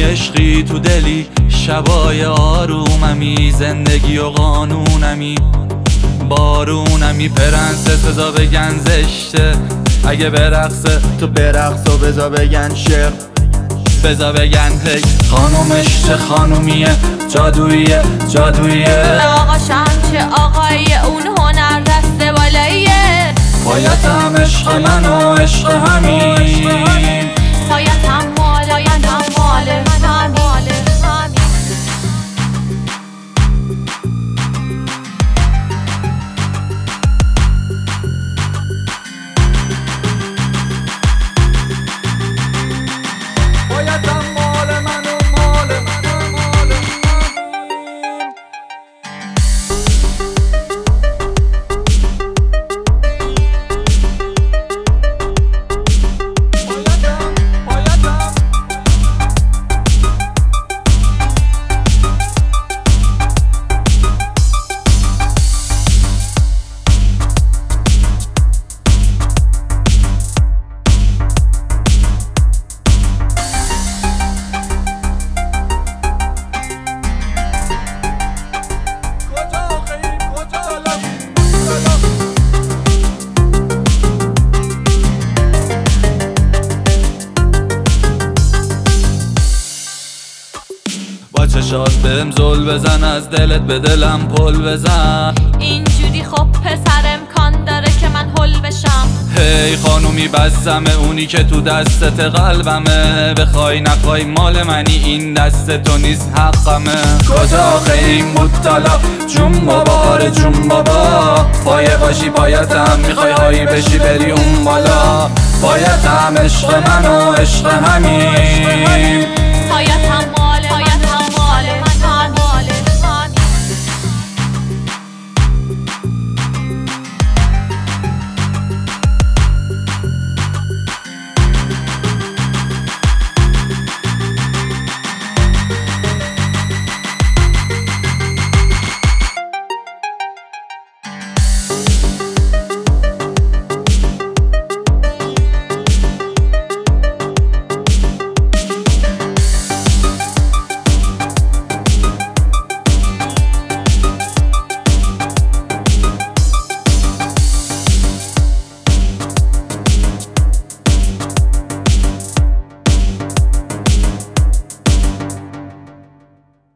عشقی تو دلی، شبای آروممی، زندگی و قانونمی، بارونمی. پرنسس بزا بگن زشته اگه برقصه، تو برقص و بزا بگن شعر، بزا بگن هی خانومش چه خانومیه، جادوییه جادوییه. آقاشم چه آقای اون هنر دسته بالاییه. پایتم عشق من و عشق همین، پایتم ماله همین. پایتم مال من و مال من، مال با چشات بهم زل بزن، از دلت به دلم پل بزن. اینجوری خب پسر امکان داره که من هل بشم. هی خانومی بزمه، اونی که تو دستت قلبمه، بخوای نخوای مال منی، این دست تو نیست حقمه. کجا آخه این بود طلا، جون بابا آره جون بابا. پایه باشی پایتم، میخوای هایی بشی بری اون بالا. پایتم عشق من و عشق همین، پایتم